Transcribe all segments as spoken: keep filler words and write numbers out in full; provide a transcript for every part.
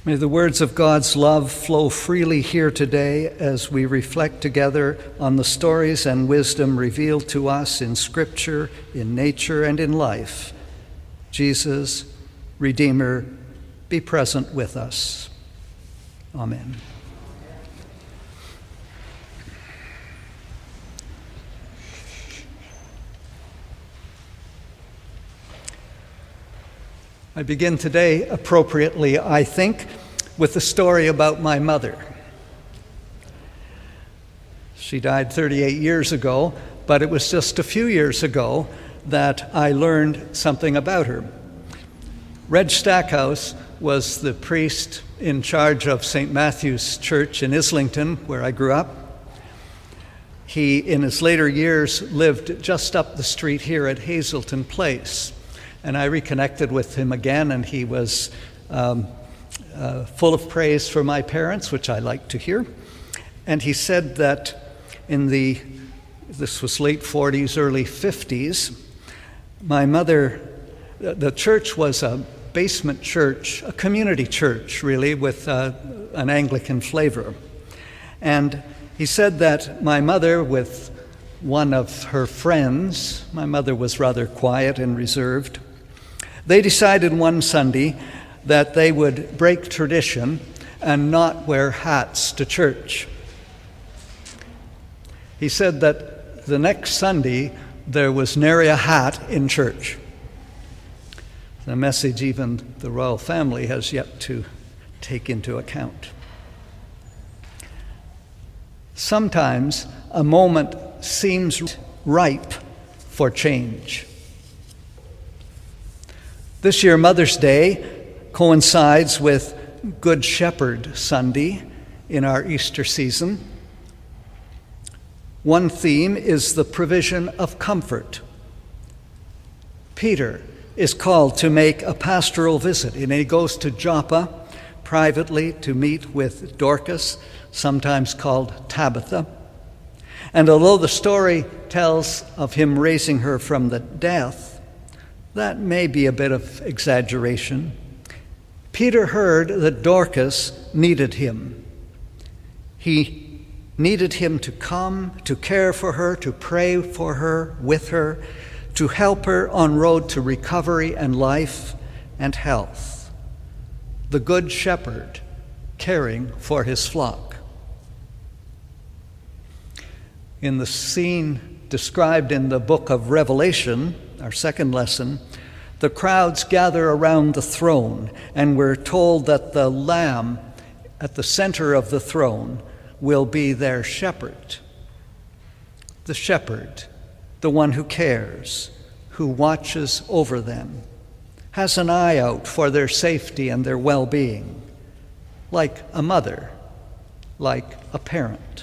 May the words of God's love flow freely here today as we reflect together on the stories and wisdom revealed to us in Scripture, in nature, and in life. Jesus, Redeemer, be present with us. Amen. I begin today appropriately, I think, with the story about my mother. She died thirty-eight years ago, but it was just a few years ago that I learned something about her. Reg Stackhouse was the priest in charge of Saint Matthew's Church in Islington, where I grew up. He, in his later years, lived just up the street here at Hazelton Place. And I reconnected with him again, and he was um, uh, full of praise for my parents, which I like to hear. And he said that in the, this was late forties, early fifties, my mother, the church was a basement church, a community church, really, with uh, an Anglican flavor. And he said that my mother, with one of her friends, my mother was rather quiet and reserved, they decided one Sunday that they would break tradition and not wear hats to church. He said that the next Sunday there was nary a hat in church. A message even the royal family has yet to take into account. Sometimes a moment seems ripe for change. This year, Mother's Day coincides with Good Shepherd Sunday in our Easter season. One theme is the provision of comfort. Peter is called to make a pastoral visit, and he goes to Joppa privately to meet with Dorcas, sometimes called Tabitha. And although the story tells of him raising her from the death, that may be a bit of exaggeration. Peter heard that Dorcas needed him. He needed him to come, to care for her, to pray for her, with her, to help her on road to recovery and life and health. The Good Shepherd caring for his flock. In the scene described in the book of Revelation, our second lesson, the crowds gather around the throne, and we're told that the Lamb at the center of the throne will be their shepherd. The shepherd, the one who cares, who watches over them, has an eye out for their safety and their well-being, like a mother, like a parent.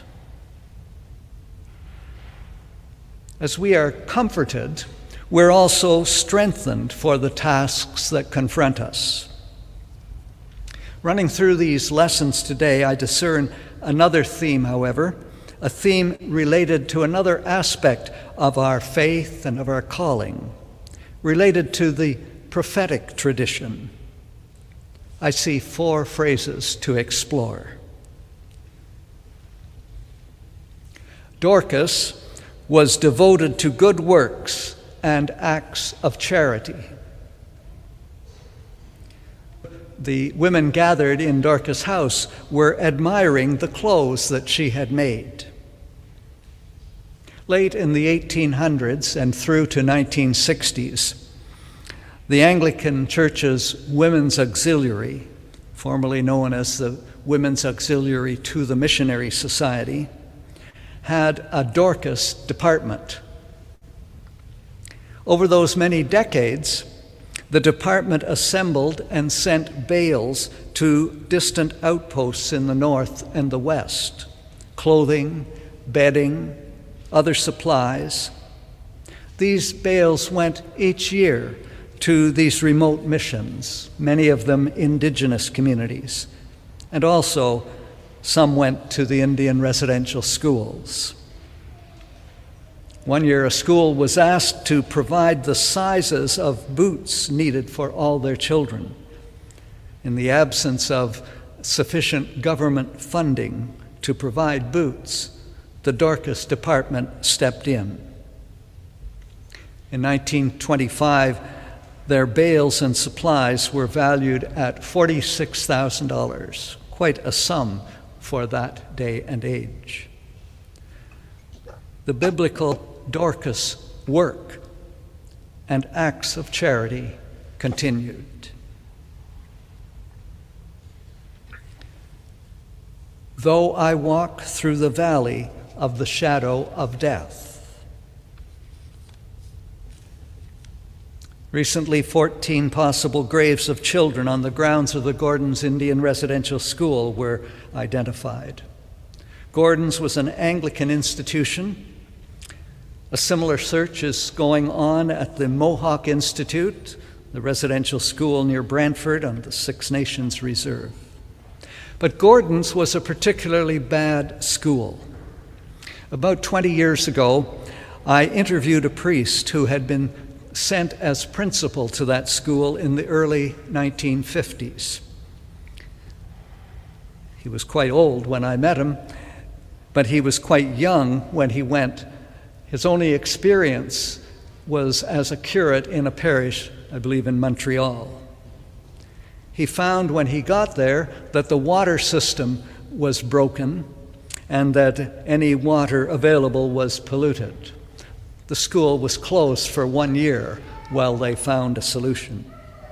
As we are comforted, we're also strengthened for the tasks that confront us. Running through these lessons today, I discern another theme, however, a theme related to another aspect of our faith and of our calling, related to the prophetic tradition. I see four phrases to explore. Dorcas was devoted to good works and acts of charity. The women gathered in Dorcas' house were admiring the clothes that she had made. Late in the eighteen hundreds and through to nineteen sixties, the Anglican Church's Women's Auxiliary, formerly known as the Women's Auxiliary to the Missionary Society, had a Dorcas department. Over those many decades, the department assembled and sent bales to distant outposts in the north and the west, clothing, bedding, other supplies. These bales went each year to these remote missions, many of them indigenous communities, and also some went to the Indian residential schools. One year, a school was asked to provide the sizes of boots needed for all their children. In the absence of sufficient government funding to provide boots, the Dorcas department stepped in. In nineteen twenty-five, their bales and supplies were valued at forty-six thousand dollars, quite a sum for that day and age. The biblical Dorcas work and acts of charity continued. Though I walk through the valley of the shadow of death. Recently, fourteen possible graves of children on the grounds of the Gordon's Indian Residential School were identified. Gordon's was an Anglican institution. A similar search is going on at the Mohawk Institute, the residential school near Brantford on the Six Nations Reserve. But Gordon's was a particularly bad school. About twenty years ago, I interviewed a priest who had been sent as principal to that school in the early nineteen fifties. He was quite old when I met him, but he was quite young when he went. His only experience was as a curate in a parish, I believe in Montreal. He found when he got there that the water system was broken and that any water available was polluted. The school was closed for one year while they found a solution.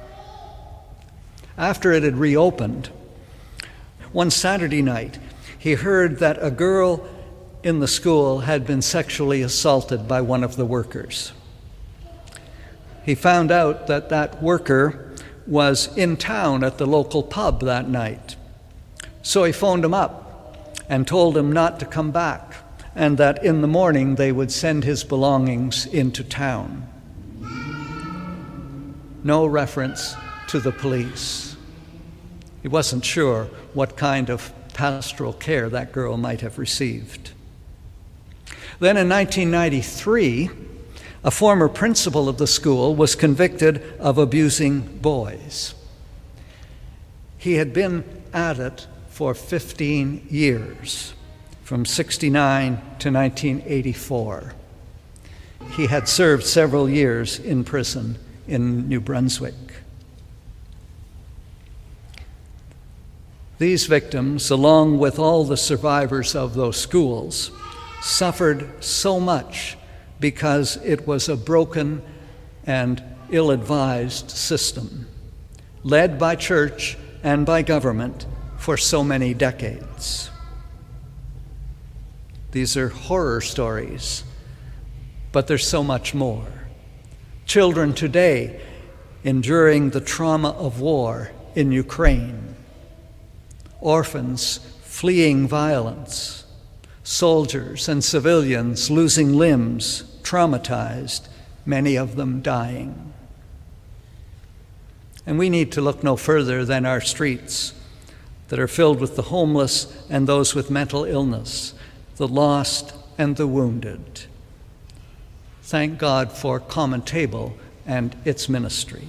After it had reopened, one Saturday night, he heard that a girl in the school had been sexually assaulted by one of the workers. He found out that that worker was in town at the local pub that night. So he phoned him up and told him not to come back, and that in the morning they would send his belongings into town. No reference to the police. He wasn't sure what kind of pastoral care that girl might have received. Then in nineteen ninety-three, a former principal of the school was convicted of abusing boys. He had been at it for fifteen years, from sixty-nine to nineteen eighty-four. He had served several years in prison in New Brunswick. These victims, along with all the survivors of those schools, suffered so much because it was a broken and ill-advised system, led by church and by government for so many decades. These are horror stories, but there's so much more. Children today enduring the trauma of war in Ukraine, orphans fleeing violence, soldiers and civilians losing limbs, traumatized, many of them dying. And we need to look no further than our streets that are filled with the homeless and those with mental illness, the lost and the wounded. Thank God for Common Table and its ministry.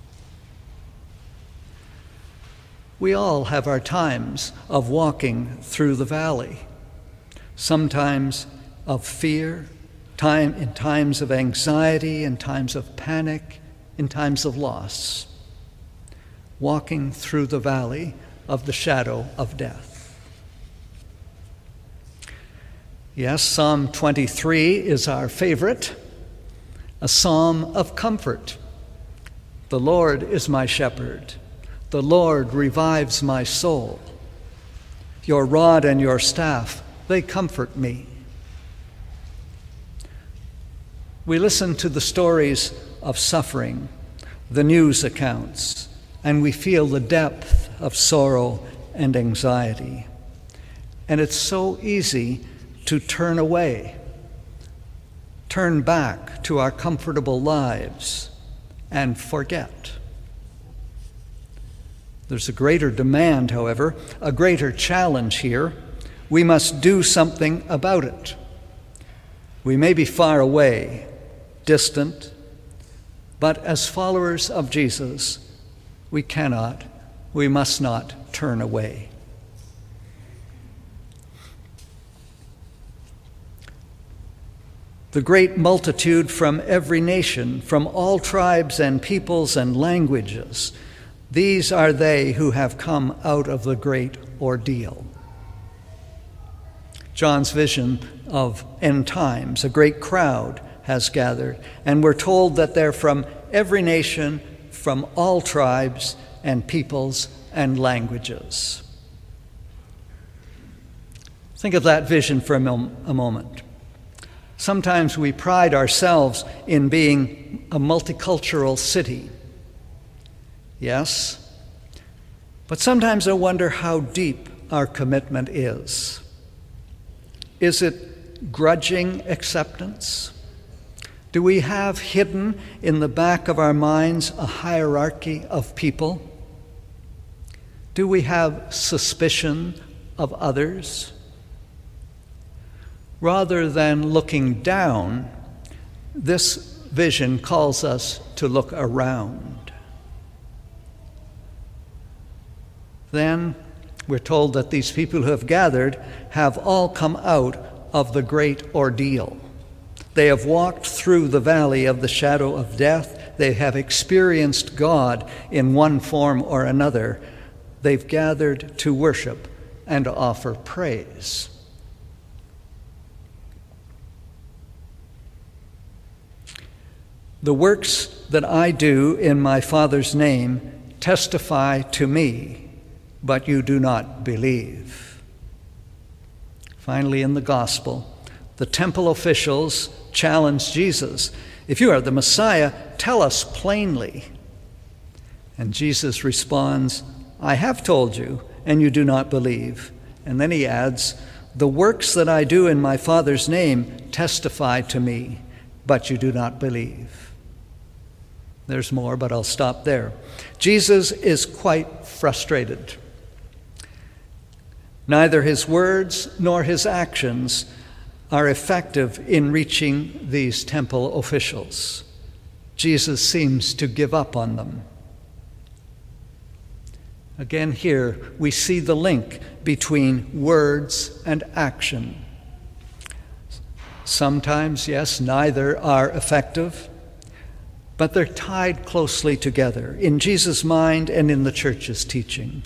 We all have our times of walking through the valley, sometimes of fear, time in times of anxiety, in times of panic, in times of loss, walking through the valley of the shadow of death. Yes, Psalm twenty-three is our favorite, a psalm of comfort. The Lord is my shepherd. The Lord revives my soul. Your rod and your staff, they comfort me. We listen to the stories of suffering, the news accounts, and we feel the depth of sorrow and anxiety. And it's so easy to turn away, turn back to our comfortable lives, and forget. There's a greater demand, however, a greater challenge here. We must do something about it. We may be far away, distant, but as followers of Jesus, we cannot, we must not turn away. The great multitude from every nation, from all tribes and peoples and languages, these are they who have come out of the great ordeal. John's vision of end times, a great crowd has gathered, and we're told that they're from every nation, from all tribes and peoples and languages. Think of that vision for a, mom- a moment. Sometimes we pride ourselves in being a multicultural city. Yes, but sometimes I wonder how deep our commitment is. Is it grudging acceptance? Do we have hidden in the back of our minds a hierarchy of people? Do we have suspicion of others? Rather than looking down, this vision calls us to look around. Then we're told that these people who have gathered have all come out of the great ordeal. They have walked through the valley of the shadow of death. They have experienced God in one form or another. They've gathered to worship and to offer praise. The works that I do in my Father's name testify to me, but you do not believe. Finally, in the gospel, the temple officials challenge Jesus. If you are the Messiah, tell us plainly. And Jesus responds, I have told you, and you do not believe. And then he adds, the works that I do in my Father's name testify to me, but you do not believe. There's more, but I'll stop there. Jesus is quite frustrated. Neither his words nor his actions are effective in reaching these temple officials. Jesus seems to give up on them. Again, here we see the link between words and action. Sometimes, yes, neither are effective, but they're tied closely together in Jesus' mind and in the church's teaching.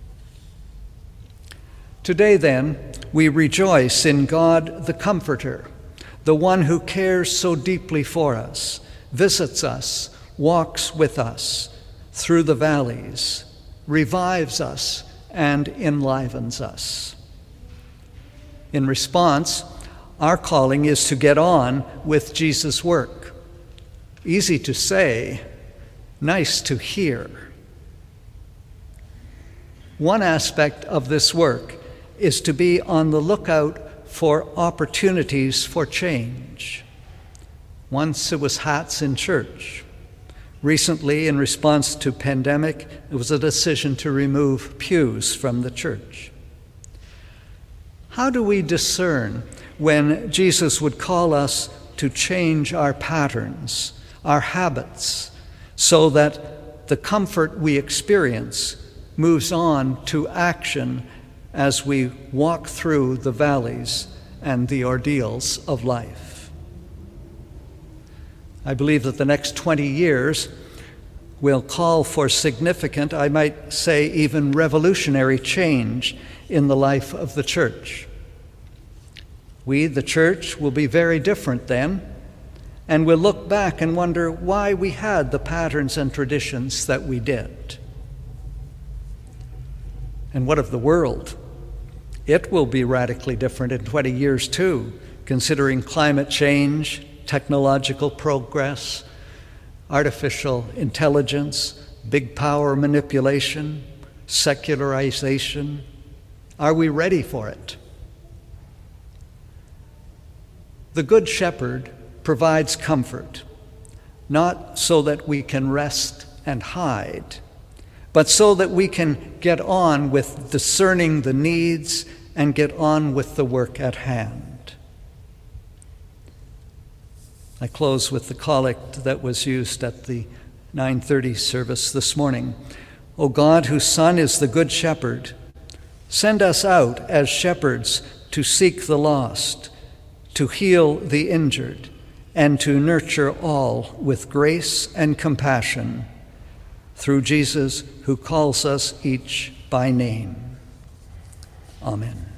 Today, then, we rejoice in God the Comforter, the one who cares so deeply for us, visits us, walks with us through the valleys, revives us, and enlivens us. In response, our calling is to get on with Jesus' work. Easy to say, nice to hear. One aspect of this work is to be on the lookout for opportunities for change. Once it was hats in church. Recently, in response to pandemic, it was a decision to remove pews from the church. How do we discern when Jesus would call us to change our patterns, our habits, so that the comfort we experience moves on to action as we walk through the valleys and the ordeals of life? I believe that the next twenty years will call for significant, I might say even revolutionary change in the life of the church. We, the church, will be very different then, and we'll look back and wonder why we had the patterns and traditions that we did. And what of the world? It will be radically different in twenty years too, considering climate change, technological progress, artificial intelligence, big power manipulation, secularization. Are we ready for it? The Good Shepherd provides comfort, not so that we can rest and hide, but so that we can get on with discerning the needs and get on with the work at hand. I close with the collect that was used at the nine thirty service this morning. O God, whose Son is the Good Shepherd, send us out as shepherds to seek the lost, to heal the injured, and to nurture all with grace and compassion, through Jesus, who calls us each by name. Amen.